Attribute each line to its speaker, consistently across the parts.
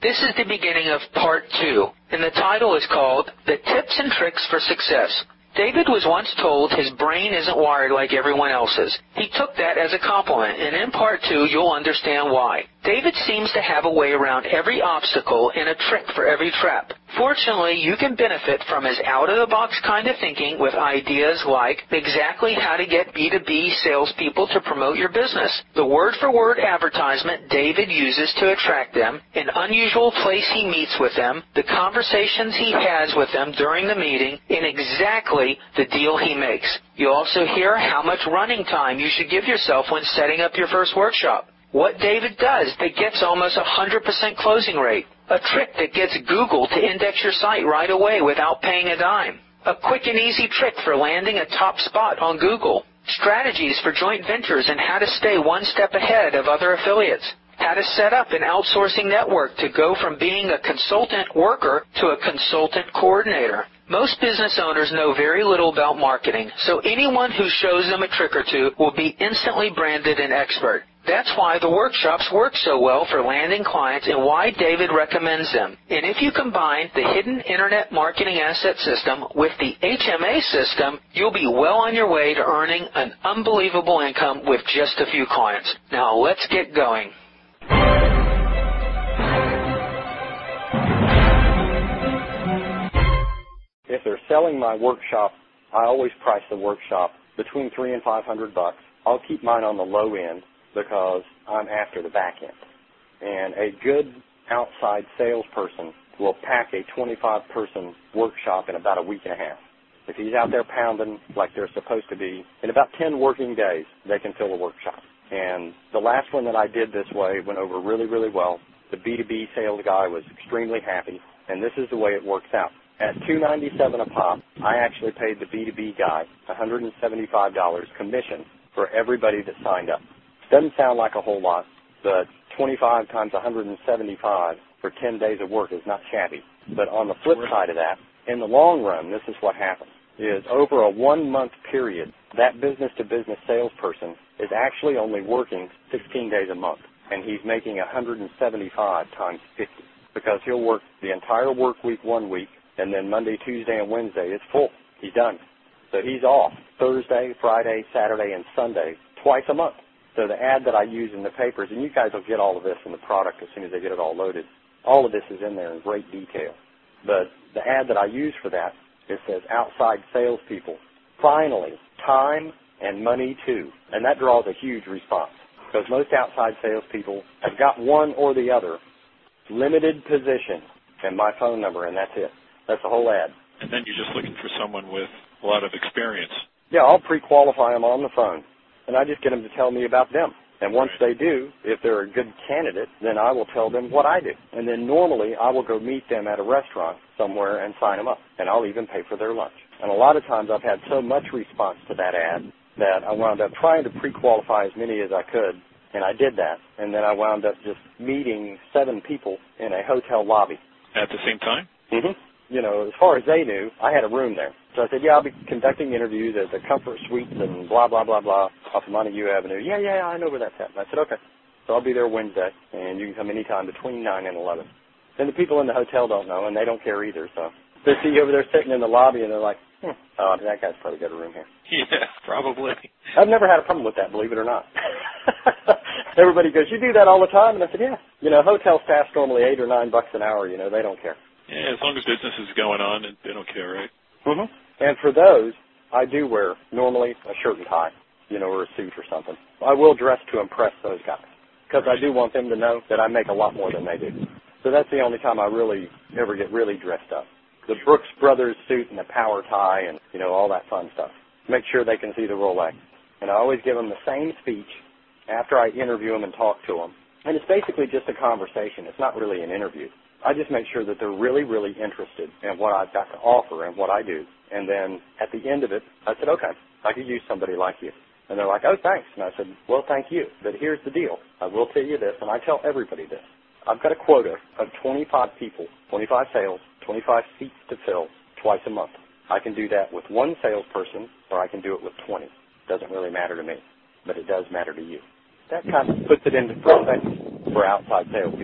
Speaker 1: This is the beginning of part 2, and the title is called The Tips and Tricks for Success. David was once told his brain isn't wired like everyone else's. He took that as a compliment, and in part 2, you'll understand why. David seems to have a way around every obstacle and a trick for every trap. Fortunately, you can benefit from his out-of-the-box kind of thinking with ideas like exactly how to get B2B salespeople to promote your business, the word-for-word advertisement David uses to attract them, an unusual place he meets with them, the conversations he has with them during the meeting, and exactly the deal he makes. You'll also hear how much running time you should give yourself when setting up your first workshop. What David does that gets almost 100% closing rate. A trick that gets Google to index your site right away without paying a dime. A quick and easy trick for landing a top spot on Google. Strategies for joint ventures and how to stay one step ahead of other affiliates. How to set up an outsourcing network to go from being a consultant worker to a consultant coordinator. Most business owners know very little about marketing, so anyone who shows them a trick or two will be instantly branded an expert. That's why the workshops work so well for landing clients and why David recommends them. And if you combine the hidden Internet Marketing Asset System with the HMA system, you'll be well on your way to earning an unbelievable income with just a few clients. Now let's get going.
Speaker 2: If they're selling my workshop, I always price the workshop between $300 and $500. I'll keep mine on the low end because I'm after the back end. And a good outside salesperson will pack a 25-person workshop in about a week and a half. If he's out there pounding like they're supposed to be, in about 10 working days, they can fill a workshop. And the last one that I did this way went over really, really well. The B2B sales guy was extremely happy, and this is the way it works out. At $297 a pop, I actually paid the B2B guy $175 commission for everybody that signed up. Doesn't sound like a whole lot, but 25 times 175 for 10 days of work is not shabby. But on the flip side of that, in the long run, this is what happens, is over a 1-month period, that business-to-business salesperson is actually only working 16 days a month, and he's making 175 times 50 because he'll work the entire work week 1 week, and then Monday, Tuesday, and Wednesday is full. He's done. So he's off Thursday, Friday, Saturday, and Sunday twice a month. So the ad that I use in the papers, and you guys will get all of this in the product as soon as they get it all loaded. All of this is in there in great detail. But the ad that I use for that, it says outside salespeople. Finally, time and money too. And that draws a huge response because most outside salespeople have got one or the other, limited position, and my phone number, and that's it. That's the whole ad.
Speaker 3: And then you're just looking for someone with a lot of experience.
Speaker 2: Yeah, I'll pre-qualify them on the phone, and I just get them to tell me about them. And once they do, if they're a good candidate, then I will tell them what I do. And then normally I will go meet them at a restaurant somewhere and sign them up, and I'll even pay for their lunch. And a lot of times I've had so much response to that ad that I wound up trying to pre-qualify as many as I could, and I did that. And then I wound up just meeting 7 people in a hotel lobby.
Speaker 3: At the same time?
Speaker 2: Mm-hmm. You know, as far as they knew, I had a room there. So I said, yeah, I'll be conducting interviews at the Comfort Suites and blah, blah, blah, blah, off of Montague Avenue. Yeah, I know where that's at. And I said, okay. So I'll be there Wednesday, and you can come anytime between 9 and 11. And the people in the hotel don't know, and they don't care either. So they see you over there sitting in the lobby, and they're like, oh, that guy's probably got a room here.
Speaker 3: Yeah, probably.
Speaker 2: I've never had a problem with that, believe it or not. Everybody goes, you do that all the time? And I said, yeah. You know, hotel staff's normally $8 or $9 an hour. You know, they don't care.
Speaker 3: Yeah, as long as business is going on, they don't care, right?
Speaker 2: Mm-hmm. And for those, I do wear normally a shirt and tie, you know, or a suit or something. I will dress to impress those guys because I do want them to know that I make a lot more than they do. So that's the only time I really ever get really dressed up. The Brooks Brothers suit and the power tie and, you know, all that fun stuff. Make sure they can see the Rolex. And I always give them the same speech after I interview them and talk to them. And it's basically just a conversation. It's not really an interview. I just make sure that they're really, really interested in what I've got to offer and what I do. And then at the end of it, I said, okay, I could use somebody like you. And they're like, oh, thanks. And I said, well, thank you. But here's the deal. I will tell you this, and I tell everybody this. I've got a quota of 25 people, 25 sales, 25 seats to fill twice a month. I can do that with one salesperson, or I can do it with 20. Doesn't really matter to me, but it does matter to you. That kind of puts it into perspective for outside salespeople.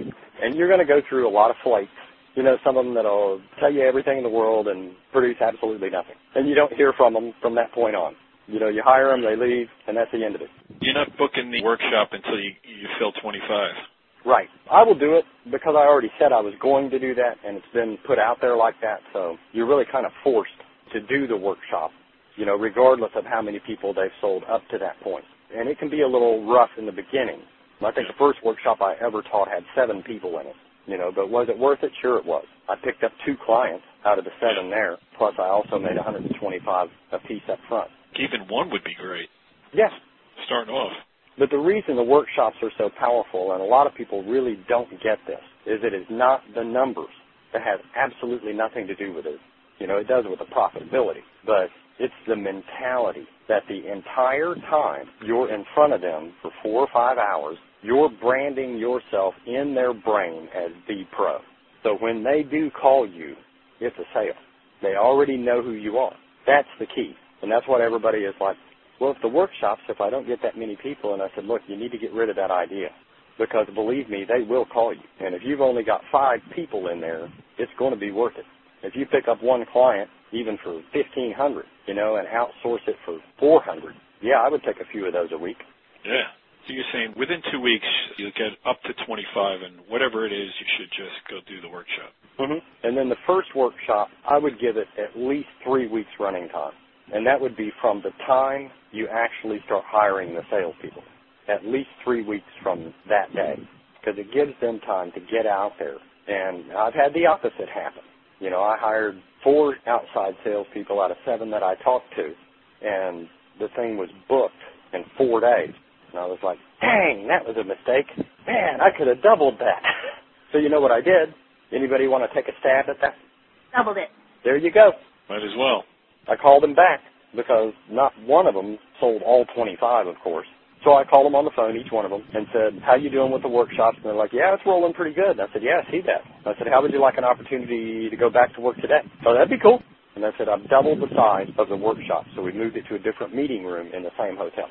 Speaker 2: And you're going to go through a lot of flakes. You know, some of them that'll tell you everything in the world and produce absolutely nothing. And you don't hear from them from that point on. You know, you hire them, they leave, and that's the end of it.
Speaker 3: You're not booking the workshop until you fill 25.
Speaker 2: Right. I will do it because I already said I was going to do that, and it's been put out there like that. So you're really kind of forced to do the workshop, you know, regardless of how many people they've sold up to that point. And it can be a little rough in the beginning. I think the first workshop I ever taught had 7 people in it, you know, but was it worth it? Sure it was. I picked up 2 clients out of the 7 there, plus I also made $125 a piece up front.
Speaker 3: Even 1 would be great.
Speaker 2: Yes.
Speaker 3: Starting off.
Speaker 2: But the reason the workshops are so powerful, and a lot of people really don't get this, is it is not the numbers. That has absolutely nothing to do with it. You know, it does with the profitability, but it's the mentality that the entire time you're in front of them for 4 or 5 hours, you're branding yourself in their brain as the pro. So when they do call you, it's a sale. They already know who you are. That's the key. And that's what everybody is like, well, if the workshops, if I don't get that many people, and I said, look, you need to get rid of that idea. Because believe me, they will call you. And if you've only got 5 people in there, it's going to be worth it. If you pick up 1 client, even for $1,500, you know, and outsource it for $400, yeah, I would take a few of those a week.
Speaker 3: Yeah. So you're saying within 2 weeks, you'll get up to 25, and whatever it is, you should just go do the workshop.
Speaker 2: Mm-hmm. And then the first workshop, I would give it at least 3 weeks running time. And that would be from the time you actually start hiring the salespeople, at least 3 weeks from that day, because it gives them time to get out there. And I've had the opposite happen. You know, I hired 4 outside salespeople out of 7 that I talked to, and the thing was booked in 4 days. And I was like, dang, that was a mistake. Man, I could have doubled that. So you know what I did? Anybody want to take a stab at that?
Speaker 4: Doubled it.
Speaker 2: There you go.
Speaker 3: Might as well.
Speaker 2: I called them back because not one of them sold all 25, of course. So I called them on the phone, each one of them, and said, how you doing with the workshops? And they're like, yeah, it's rolling pretty good. And I said, yeah, I see that. And I said, how would you like an opportunity to go back to work today? Oh, that'd be cool. And I said, I've doubled the size of the workshop, so we moved it to a different meeting room in the same hotel.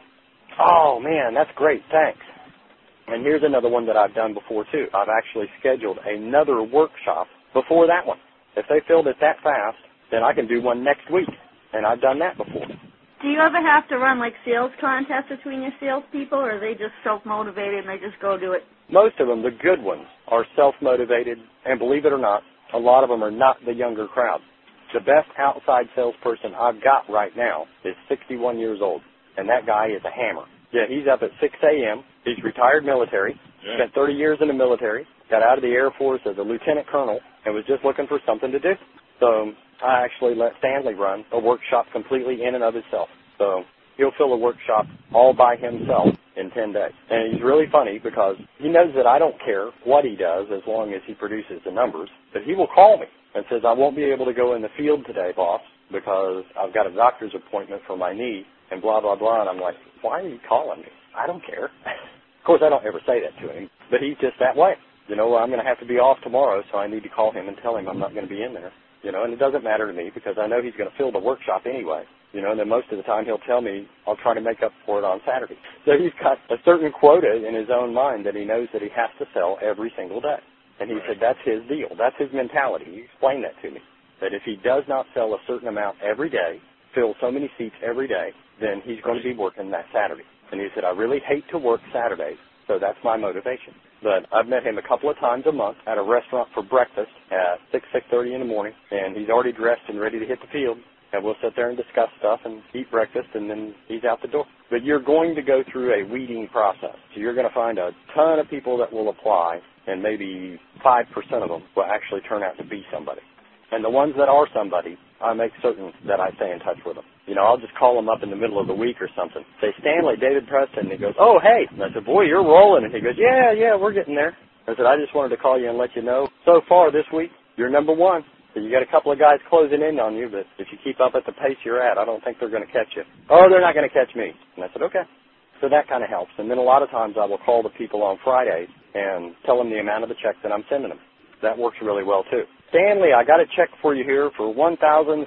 Speaker 2: Oh, man, that's great. Thanks. And here's another one that I've done before, too. I've actually scheduled another workshop before that one. If they filled it that fast, then I can do one next week. And I've done that before.
Speaker 4: Do you ever have to run, like, sales contests between your salespeople, or are they just self-motivated and they just go do it?
Speaker 2: Most of them, the good ones, are self-motivated. And believe it or not, a lot of them are not the younger crowd. The best outside salesperson I've got right now is 61 years old. And that guy is a hammer. Yeah, he's up at 6 a.m. He's retired military.
Speaker 3: Yeah.
Speaker 2: Spent 30 years in the military. Got out of the Air Force as a lieutenant colonel and was just looking for something to do. So I actually let Stanley run a workshop completely in and of itself. So he'll fill a workshop all by himself in 10 days. And he's really funny because he knows that I don't care what he does as long as he produces the numbers. But he will call me and says, I won't be able to go in the field today, boss, because I've got a doctor's appointment for my knee and blah, blah, blah. And I'm like, why are you calling me? I don't care. Of course, I don't ever say that to him, but he's just that way. You know, I'm going to have to be off tomorrow, so I need to call him and tell him I'm not going to be in there. You know, and it doesn't matter to me because I know he's going to fill the workshop anyway. You know, and then most of the time he'll tell me I'll try to make up for it on Saturday. So he's got a certain quota in his own mind that he knows that he has to sell every single day. And he said that's his deal. That's his mentality. He explained that to me, that if he does not sell a certain amount every day, fill so many seats every day, then he's going to be working that Saturday. And he said, I really hate to work Saturdays, so that's my motivation. But I've met him a couple of times a month at a restaurant for breakfast at 6:30 in the morning, and he's already dressed and ready to hit the field. And we'll sit there and discuss stuff and eat breakfast, and then he's out the door. But you're going to go through a weeding process. So you're going to find a ton of people that will apply, and maybe 5% of them will actually turn out to be somebody. And the ones that are somebody, I make certain that I stay in touch with them. You know, I'll just call them up in the middle of the week or something. Say, Stanley, David Preston. And he goes, oh, hey. And I said, boy, you're rolling. And he goes, yeah, we're getting there. I said, I just wanted to call you and let you know, so far this week, you're number one. So you got a couple of guys closing in on you, but if you keep up at the pace you're at, I don't think they're going to catch you. Oh, they're not going to catch me. And I said, okay. So that kind of helps. And then a lot of times I will call the people on Fridays and tell them the amount of the check that I'm sending them. That works really well, too. Stanley, I got a check for you here for $1,750.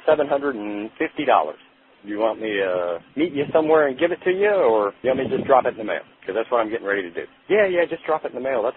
Speaker 2: Do you want me to meet you somewhere and give it to you, or you want me to just drop it in the mail? Because that's what I'm getting ready to do. Yeah, just drop it in the mail. That's cool.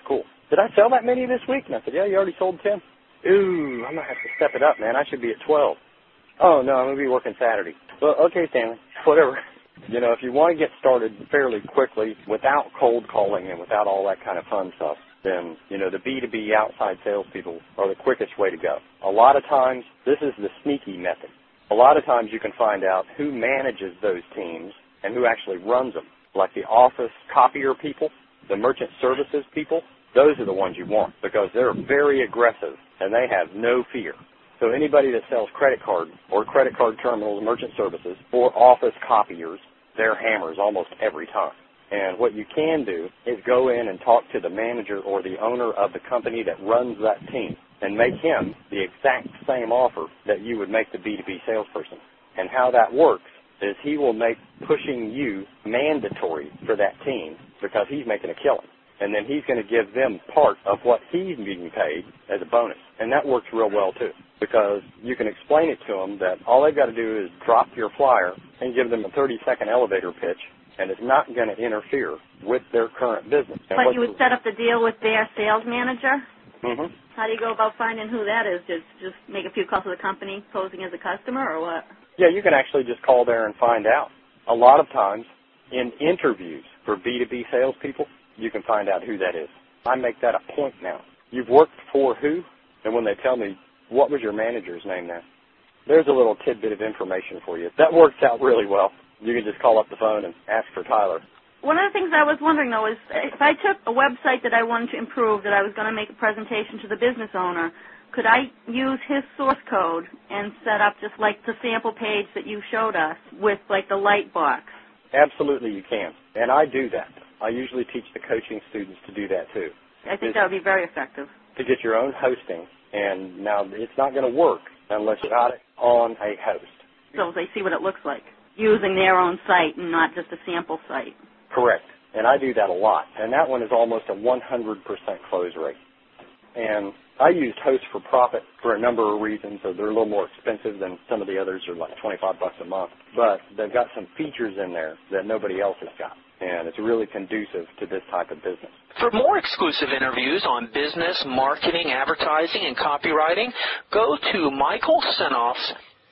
Speaker 2: did I sell that many this week? And I said, yeah, you already sold 10. Ooh, I'm going to have to step it up, man. I should be at 12. Oh, no, I'm going to be working Saturday. Well, okay, Stanley, whatever. You know, if you want to get started fairly quickly without cold calling and without all that kind of fun stuff, then, you know, the B2B outside salespeople are the quickest way to go. A lot of times, this is the sneaky method. A lot of times you can find out who manages those teams and who actually runs them, like the office copier people, the merchant services people. Those are the ones you want because they're very aggressive and they have no fear. So anybody that sells credit card or credit card terminals, merchant services, or office copiers, they're hammers almost every time. And what you can do is go in and talk to the manager or the owner of the company that runs that team and make him the exact same offer that you would make the B2B salesperson. And how that works is he will make pushing you mandatory for that team because he's making a killing. And then he's going to give them part of what he's being paid as a bonus. And that works real well, too, because you can explain it to them that all they've got to do is drop your flyer and give them a 30-second elevator pitch, and it's not going to interfere with their current business. And
Speaker 4: but you would set up the deal with their sales manager?
Speaker 2: Mm-hmm.
Speaker 4: How do you go about finding who that is? Just make a few calls to the company posing as a customer or what?
Speaker 2: Yeah, you can actually just call there and find out. A lot of times in interviews for B2B salespeople, you can find out who that is. I make that a point now. You've worked for who? And when they tell me, what was your manager's name now? There's a little tidbit of information for you. That works out really well. You can just call up the phone and ask for Tyler.
Speaker 4: One of the things I was wondering, though, is if I took a website that I wanted to improve, that I was going to make a presentation to the business owner, could I use his source code and set up just like the sample page that you showed us with like the light box?
Speaker 2: Absolutely you can. And I do that. I usually teach the coaching students to do that too.
Speaker 4: I think that would be very effective.
Speaker 2: To get your own hosting. And now it's not going to work unless you got it on a host.
Speaker 4: So they see what it looks like, using their own site and not just a sample site.
Speaker 2: Correct. And I do that a lot. And that one is almost a 100% close rate. And I used Host for Profit for a number of reasons. So they're a little more expensive than some of the others. They're like $25 a month. But they've got some features in there that nobody else has got. And it's really conducive to this type of business.
Speaker 1: For more exclusive interviews on business, marketing, advertising, and copywriting, go to Michael Senoff's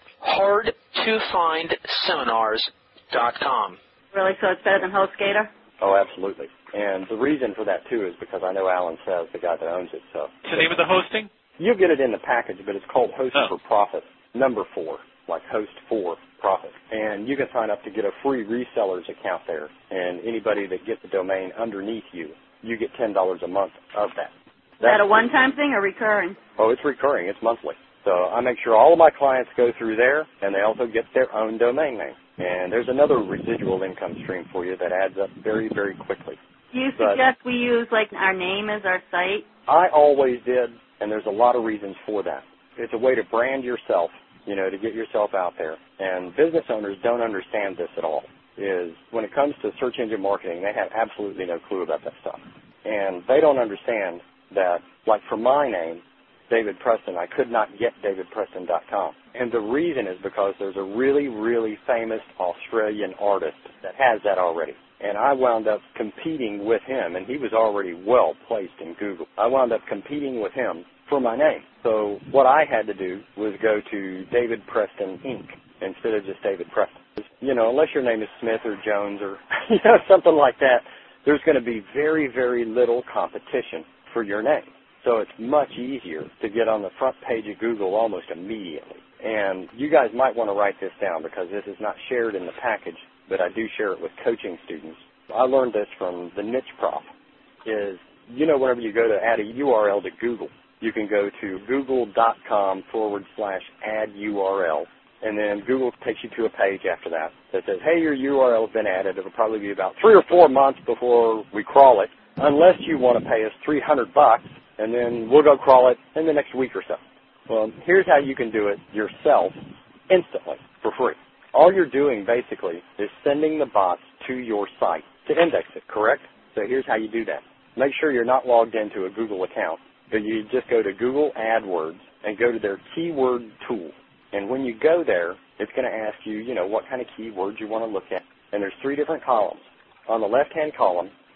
Speaker 1: HardToFindSeminars.com.
Speaker 4: Really? So it's better than HostGator?
Speaker 2: Oh, absolutely. And the reason for that, too, is because I know Alan Says, the guy that owns it. So
Speaker 3: What's the name of the hosting?
Speaker 2: You'll get it in the package, but it's called Host for Profit, number 4, like Host for Profit. And you can sign up to get a free reseller's account there. And anybody that gets the domain underneath you, you get $10 a month of that.
Speaker 4: Is that a one-time thing or recurring?
Speaker 2: Oh, it's recurring. It's monthly. So I make sure all of my clients go through there, and they also get their own domain name. And there's another residual income stream for you that adds up very, very quickly.
Speaker 4: Do you suggest we use, like, our name as our site?
Speaker 2: I always did, and there's a lot of reasons for that. It's a way to brand yourself, you know, to get yourself out there. And business owners don't understand this at all, is when it comes to search engine marketing, they have absolutely no clue about that stuff. And they don't understand that, like for my name, David Preston, I could not get davidpreston.com. And the reason is because there's a really, really famous Australian artist that has that already. And I wound up competing with him, and he was already well placed in Google. I wound up competing with him for my name. So what I had to do was go to David Preston Inc. instead of just David Preston. You know, unless your name is Smith or Jones or, you know, something like that, there's going to be very, very little competition for your name. So it's much easier to get on the front page of Google almost immediately. And you guys might want to write this down because this is not shared in the package, but I do share it with coaching students. I learned this from the Niche Prof, is, you know, whenever you go to add a URL to Google, you can go to google.com/add URL, and then Google takes you to a page after that says, hey, your URL has been added. It'll probably be about 3 or 4 months before we crawl it, unless you want to pay us $300, and then we'll go crawl it in the next week or so. Well, here's how you can do it yourself instantly for free. All you're doing basically is sending the bots to your site to index it, correct? So here's how you do that. Make sure you're not logged into a Google account, but you just go to Google AdWords and go to their keyword tool. And when you go there, it's going to ask you, you know, what kind of keywords you want to look at. And there's 3 different columns. On the left-hand column,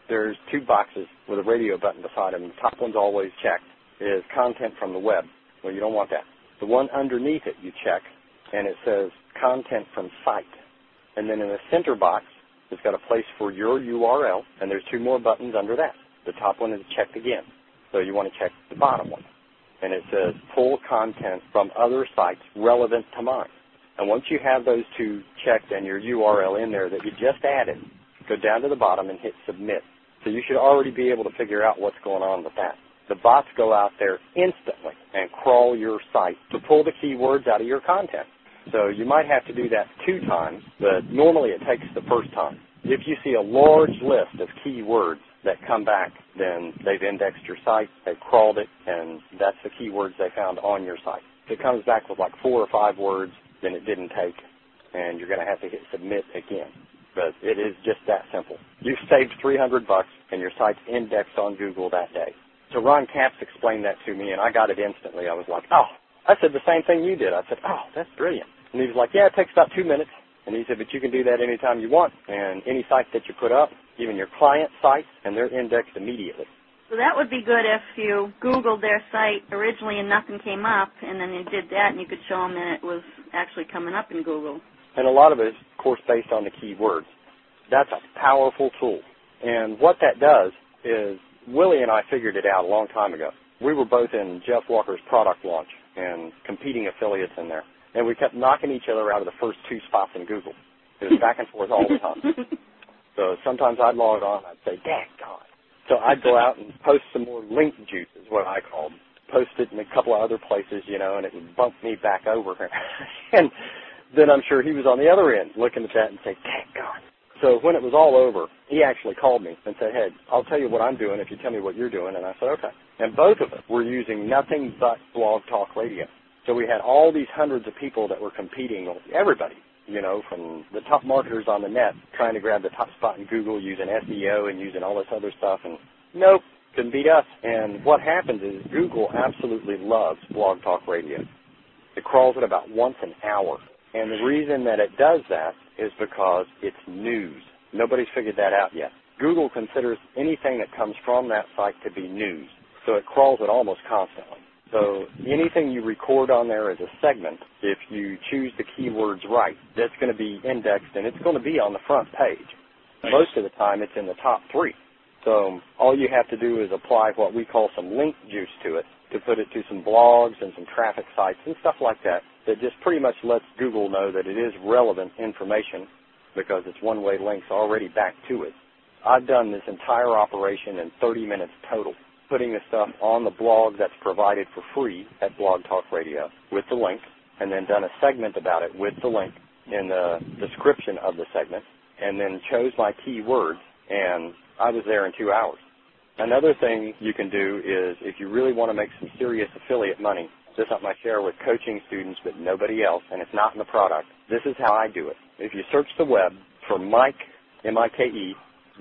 Speaker 2: there's two boxes with a radio button beside them. The top one's always checked, is content from the web. Well, you don't want that. The one underneath it you check, and it says content from site. And then in the center box, it's got a place for your URL, and there's two more buttons under that. The top one is checked again. So you want to check the bottom one. And it says pull content from other sites relevant to mine. And once you have those two checked and your URL in there that you just added, go down to the bottom and hit submit. So you should already be able to figure out what's going on with that. The bots go out there instantly and crawl your site to pull the keywords out of your content. So you might have to do that 2 times, but normally it takes the first time. If you see a large list of keywords that come back, then they've indexed your site, they've crawled it, and that's the keywords they found on your site. If it comes back with like 4 or 5 words, then it didn't take, and you're going to have to hit submit again. But it is just that simple. You've saved $300, and your site's indexed on Google that day. So Ron Capps explained that to me, and I got it instantly. I was like, oh, I said the same thing you did. I said, oh, that's brilliant. And he was like, yeah, it takes about 2 minutes. And he said, but you can do that anytime you want, and any site that you put up, even your client sites, and they're indexed immediately.
Speaker 4: So that would be good if you Googled their site originally and nothing came up, and then you did that, and you could show them that it was actually coming up in Google.
Speaker 2: And a lot of it is, of course, based on the keywords. That's a powerful tool. And what that does is Willie and I figured it out a long time ago. We were both in Jeff Walker's product launch and competing affiliates in there. And we kept knocking each other out of the first 2 spots in Google. It was back and forth all the time. So sometimes I'd log on and I'd say, daggone. So I'd go out and post some more link juice, is what I called. Post it in a couple of other places, and it would bump me back over. And then I'm sure he was on the other end looking at that and saying, daggone. So when it was all over, he actually called me and said, hey, I'll tell you what I'm doing if you tell me what you're doing. And I said, okay. And both of us were using nothing but Blog Talk Radio. So we had all these hundreds of people that were competing with everybody, from the top marketers on the net trying to grab the top spot in Google using SEO and using all this other stuff. And nope, couldn't beat us. And what happens is Google absolutely loves Blog Talk Radio. It crawls at about once an hour. And the reason that it does that is because it's news. Nobody's figured that out yet. Google considers anything that comes from that site to be news. So it crawls it almost constantly. So anything you record on there as a segment, if you choose the keywords right, that's going to be indexed and it's going to be on the front page. Nice. Most of the time it's in the top 3. So all you have to do is apply what we call some link juice to it, to put it to some blogs and some traffic sites and stuff like that, that just pretty much lets Google know that it is relevant information because it's one-way links already back to it. I've done this entire operation in 30 minutes total, putting the stuff on the blog that's provided for free at Blog Talk Radio with the link, and then done a segment about it with the link in the description of the segment, and then chose my keywords, and I was there in 2 hours. Another thing you can do is if you really want to make some serious affiliate money, this is something I share with coaching students but nobody else, and it's not in the product. This is how I do it. If you search the web for Mike, M-I-K-E,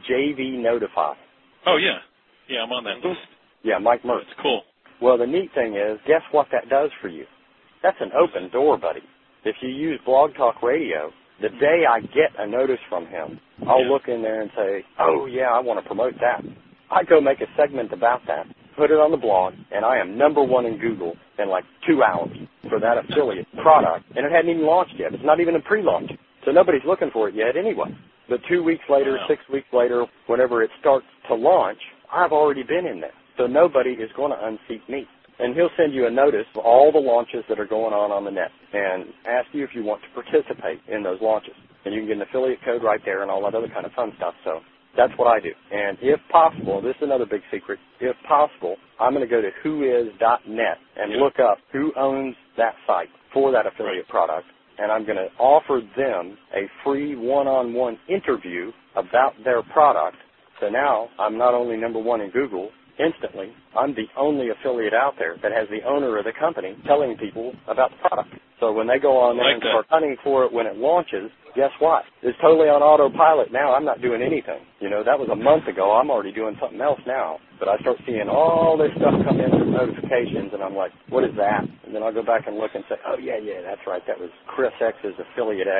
Speaker 2: JV Notify.
Speaker 3: Oh, yeah. Yeah, I'm on that list.
Speaker 2: Yeah, Mike Mertz.
Speaker 3: That's cool.
Speaker 2: Well, the neat thing is, guess what that does for you? That's an open door, buddy. If you use Blog Talk Radio, the day I get a notice from him, I'll look in there and say, oh, yeah, I want to promote that. I go make a segment about that, put it on the blog, and I am #1 in Google in like 2 hours for that affiliate product. And it hadn't even launched yet. It's not even a pre-launch. So nobody's looking for it yet anyway. But 2 weeks later, 6 weeks later, whenever it starts to launch, I've already been in there. So nobody is going to unseat me. And he'll send you a notice of all the launches that are going on the net and ask you if you want to participate in those launches. And you can get an affiliate code right there and all that other kind of fun stuff. So that's what I do. And if possible, this is another big secret, if possible, I'm going to go to whois.net and look up who owns that site for that affiliate product. And I'm going to offer them a free one-on-one interview about their product. So now I'm not only #1 in Google instantly, I'm the only affiliate out there that has the owner of the company telling people about the product. So when they go on there and start hunting for it when it launches, guess what? It's totally on autopilot now. I'm not doing anything. That was a month ago. I'm already doing something else now. But I start seeing all this stuff come in with notifications, and I'm like, what is that? And then I'll go back and look and say, oh, yeah, that's right. That was Chris X's affiliate X.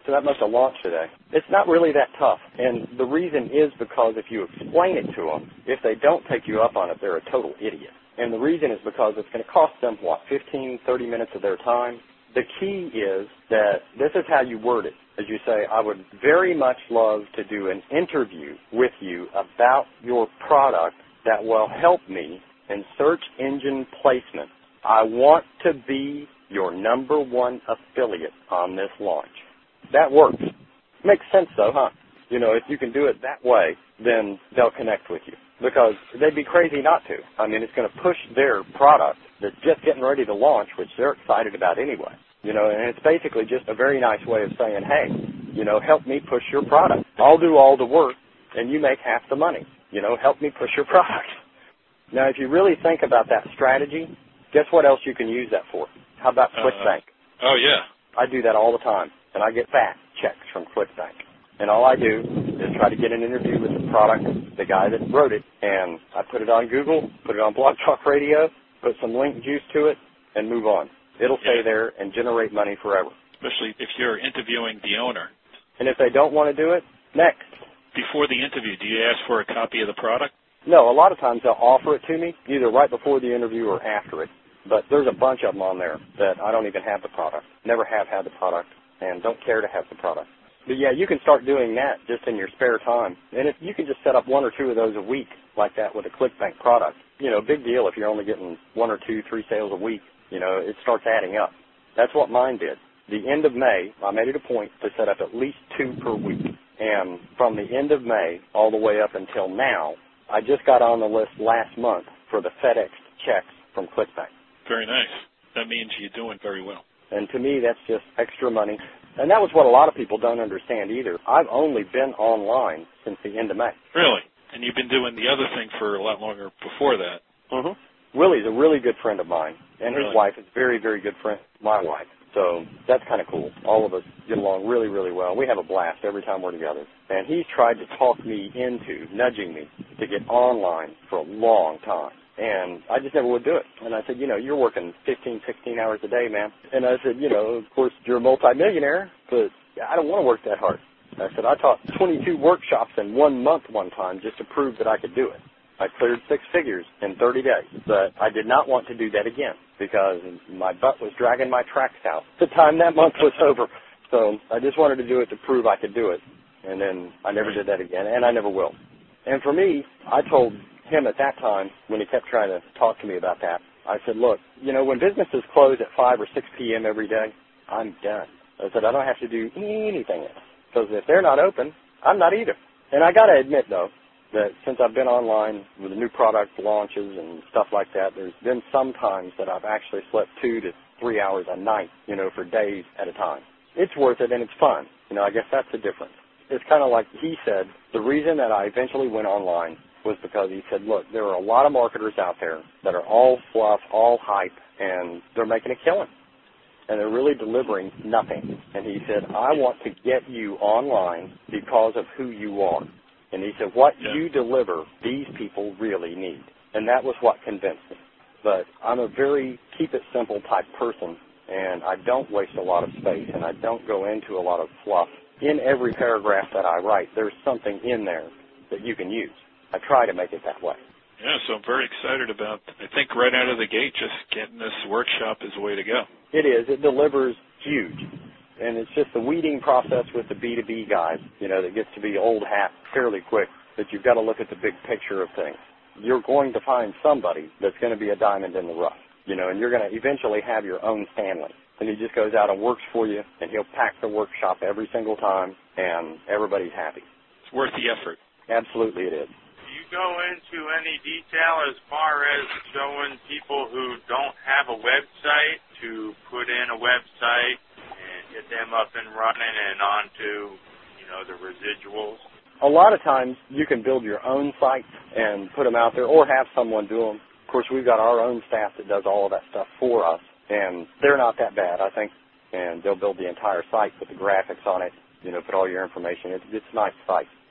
Speaker 2: So that must have launched today. It's not really that tough. And the reason is because if you explain it to them, if they don't take you up on it, they're a total idiot. And the reason is because it's going to cost them, 15, 30 minutes of their time. The key is that this is how you word it. As you say, I would very much love to do an interview with you about your product that will help me in search engine placement. I want to be your number one affiliate on this launch. That works. Makes sense, though, huh? You know, if you can do it that way, then they'll connect with you. Because they'd be crazy not to. I mean, it's going to push their product that's just getting ready to launch, which they're excited about anyway. You know, and it's basically just a very nice way of saying, hey, you know, help me push your product. I'll do all the work, and you make half the money. You know, help me push your product. Now, if you really think about that strategy, guess what else you can use that for? How about ClickBank?
Speaker 3: Oh, yeah.
Speaker 2: I do that all the time, and I get fat checks from ClickBank. And all I do is try to get an interview with the product, the guy that wrote it, and I put it on Google, put it on Blog Talk Radio, put some link juice to it, and move on. It'll stay there and generate money forever.
Speaker 3: Especially if you're interviewing the owner.
Speaker 2: And if they don't want to do it, next.
Speaker 3: Before the interview, do you ask for a copy of the product?
Speaker 2: No, a lot of times they'll offer it to me, either right before the interview or after it. But there's a bunch of them on there that I don't even have the product, never have had the product, and don't care to have the product. But, yeah, you can start doing that just in your spare time. And if you can just set up 1 or 2 of those a week like that with a ClickBank product, you know, big deal if you're only getting 1 or 2, 3 sales a week. You know, it starts adding up. That's what mine did. The end of May, I made it a point to set up at least 2 per week. And from the end of May all the way up until now, I just got on the list last month for the FedEx checks from ClickBank.
Speaker 3: Very nice. That means you're doing very well.
Speaker 2: And to me, that's just extra money. And that was what a lot of people don't understand either. I've only been online since the end of May.
Speaker 3: Really? And you've been doing the other thing for a lot longer before that.
Speaker 2: Mm-hmm. Willie's a really good friend of mine, and his wife is a very, very good friend of my wife. So that's kind of cool. All of us get along really, really well. We have a blast every time we're together. And he's tried to talk me into, nudging me to get online for a long time. And I just never would do it. And I said, you know, you're working 15, 16 hours a day, man. And I said, you know, of course, you're a multimillionaire, but I don't want to work that hard. I said, I taught 22 workshops in 1 month one time just to prove that I could do it. I cleared 6 figures in 30 days, but I did not want to do that again because my butt was dragging my tracks out the time that month was over. So I just wanted to do it to prove I could do it, and then I never did that again, and I never will. And for me, I told him at that time when he kept trying to talk to me about that, I said, look, you know, when businesses close at 5 or 6 p.m. every day, I'm done. I said, I don't have to do anything else because if they're not open, I'm not either. And I got to admit, though, that since I've been online with the new product launches and stuff like that, there's been some times that I've actually slept 2 to 3 hours a night, you know, for days at a time. It's worth it and it's fun. You know, I guess that's the difference. It's kind of like he said, the reason that I eventually went online was because he said, look, there are a lot of marketers out there that are all fluff, all hype, and they're making a killing. And they're really delivering nothing. And he said, I want to get you online because of who you are. And he said, what you deliver, these people really need. And that was what convinced me. But I'm a very keep-it-simple type person, and I don't waste a lot of space, and I don't go into a lot of fluff. In every paragraph that I write, there's something in there that you can use. I try to make it that way.
Speaker 3: Yeah, so I'm very excited about, I think right out of the gate, just getting this workshop is the way to go.
Speaker 2: It is. It delivers huge. And it's just the weeding process with the B2B guys, you know, that gets to be old hat fairly quick, that you've got to look at the big picture of things. You're going to find somebody that's going to be a diamond in the rough, you know, and you're going to eventually have your own Stanley. And he just goes out and works for you, and he'll pack the workshop every single time, and everybody's happy.
Speaker 3: It's worth the effort.
Speaker 2: Absolutely it is.
Speaker 5: Do you go into any detail as far as showing people who don't have a website to put in a website and get them up and running and onto, you know, the residuals?
Speaker 2: A lot of times you can build your own sites and put them out there or have someone do them. Of course, we've got our own staff that does all of that stuff for us, and they're not that bad, I think. And they'll build the entire site, put the graphics on it, you know, put all your information. It's a nice site.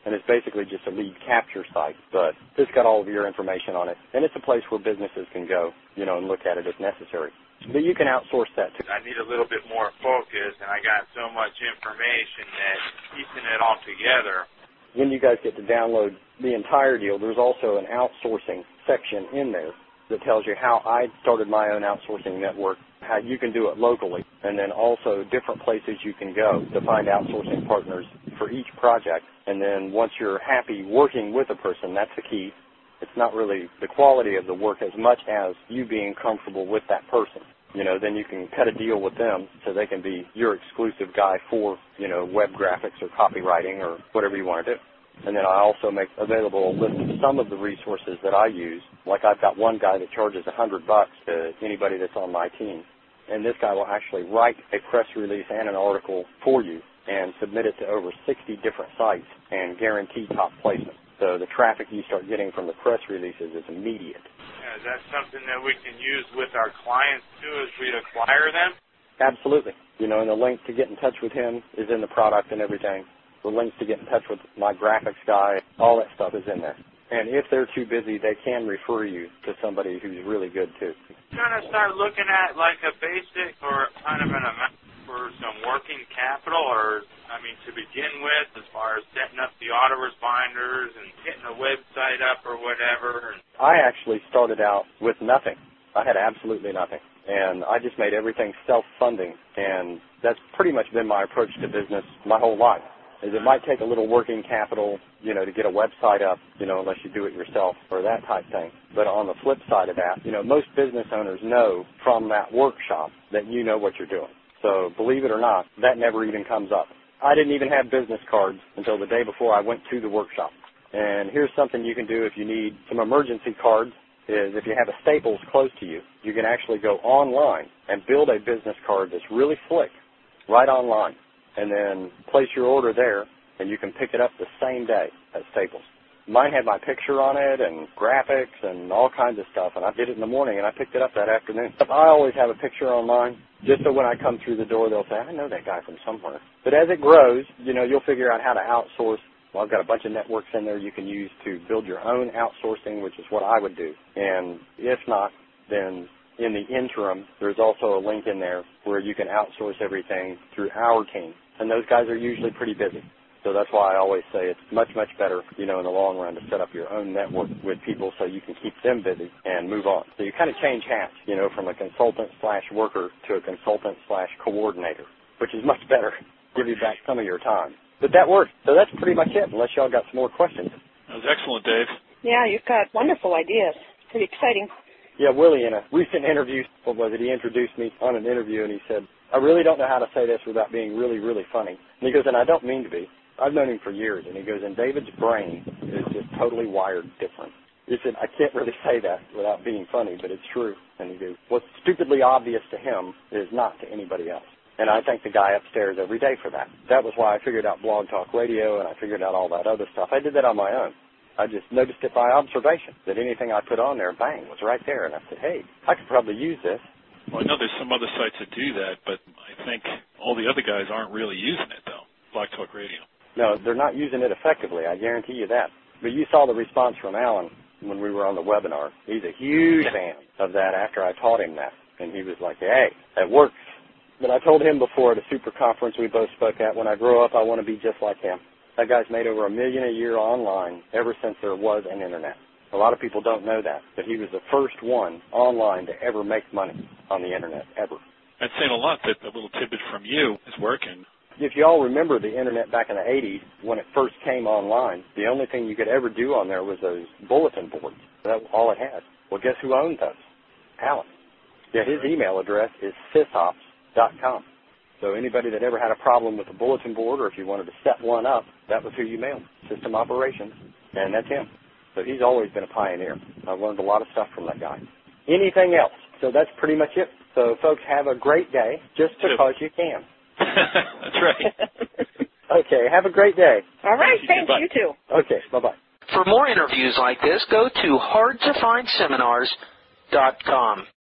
Speaker 2: and it's basically just a lead capture site. But it's got all of your information on it, and it's a place where businesses can go, and look at it if necessary. But you can outsource that too.
Speaker 5: I need a little bit more focus, and I got so much information that piecing it all together.
Speaker 2: When you guys get to download the entire deal, there's also an outsourcing section in there that tells you how I started my own outsourcing network, how you can do it locally, and then also different places you can go to find outsourcing partners for each project. And then once you're happy working with a person, that's the key. It's not really the quality of the work as much as you being comfortable with that person. Then you can cut a deal with them so they can be your exclusive guy for, web graphics or copywriting or whatever you want to do. And then I also make available a list of some of the resources that I use. Like I've got one guy that charges $100 to anybody that's on my team. And this guy will actually write a press release and an article for you and submit it to over 60 different sites and guarantee top placement. So the traffic you start getting from the press releases is immediate.
Speaker 5: Is that something that we can use with our clients too as we acquire them?
Speaker 2: Absolutely. And the link to get in touch with him is in the product and everything. The links to get in touch with my graphics guy, all that stuff is in there. And if they're too busy, they can refer you to somebody who's really good too.
Speaker 5: Trying to start looking at like a basic or kind of an amount for some working capital, or to begin with, as far as setting up the autoresponders and getting a website up or whatever.
Speaker 2: I actually started out with nothing. I had absolutely nothing. And I just made everything self-funding. And that's pretty much been my approach to business my whole life. Is it might take a little working capital, to get a website up, unless you do it yourself or that type thing. But on the flip side of that, most business owners know from that workshop that you know what you're doing. So believe it or not, that never even comes up. I didn't even have business cards until the day before I went to the workshop. And here's something you can do if you need some emergency cards, is if you have a Staples close to you, you can actually go online and build a business card that's really slick right online. And then place your order there, and you can pick it up the same day at Staples. Mine had my picture on it and graphics and all kinds of stuff, and I did it in the morning, and I picked it up that afternoon. I always have a picture on mine, just so when I come through the door, they'll say, I know that guy from somewhere. But as it grows, you'll figure out how to outsource. Well, I've got a bunch of networks in there you can use to build your own outsourcing, which is what I would do. And if not, then in the interim, there's also a link in there where you can outsource everything through our team. And those guys are usually pretty busy. So that's why I always say it's much, much better, in the long run to set up your own network with people so you can keep them busy and move on. So you kind of change hats, from a consultant/worker to a consultant/coordinator, which is much better. Give you back some of your time. But that works. So that's pretty much it, unless y'all got some more questions.
Speaker 3: That was excellent, Dave.
Speaker 6: Yeah, you've got wonderful ideas. Pretty exciting.
Speaker 2: Yeah, Willie, in a recent interview, he introduced me on an interview, and he said, I really don't know how to say this without being really, really funny. And he goes, and I don't mean to be. I've known him for years. And he goes, and David's brain is just totally wired different. He said, I can't really say that without being funny, but it's true. And he goes, what's stupidly obvious to him is not to anybody else. And I thank the guy upstairs every day for that. That was why I figured out Blog Talk Radio, and I figured out all that other stuff. I did that on my own. I just noticed it by observation, that anything I put on there, bang, was right there. And I said, hey, I could probably use this.
Speaker 3: Well, I know there's some other sites that do that, but I think all the other guys aren't really using it, though, Blog Talk Radio.
Speaker 2: No, they're not using it effectively, I guarantee you that. But you saw the response from Alan when we were on the webinar. He's a huge fan of that after I taught him that. And he was like, hey, that works. But I told him before at a super conference we both spoke at, when I grow up, I want to be just like him. That guy's made over $1 million a year online ever since there was an internet. A lot of people don't know that, but he was the first one online to ever make money on the internet, ever.
Speaker 3: That's saying a lot that the little tidbit from you is working.
Speaker 2: If you all remember the internet back in the 80s, when it first came online, the only thing you could ever do on there was those bulletin boards. That's all it had. Well, guess who owned those? Alan. Yeah, his email address is sysops.com. So anybody that ever had a problem with a bulletin board, or if you wanted to set one up, that was who you mailed, System Operations, and that's him. So he's always been a pioneer. I've learned a lot of stuff from that guy. Anything else? So that's pretty much it. So, folks, have a great day, just because you can.
Speaker 3: That's right.
Speaker 2: Okay, have a great day.
Speaker 6: All right, thanks. You too.
Speaker 2: Okay, bye-bye.
Speaker 1: For more interviews like this, go to hardtofindseminars.com.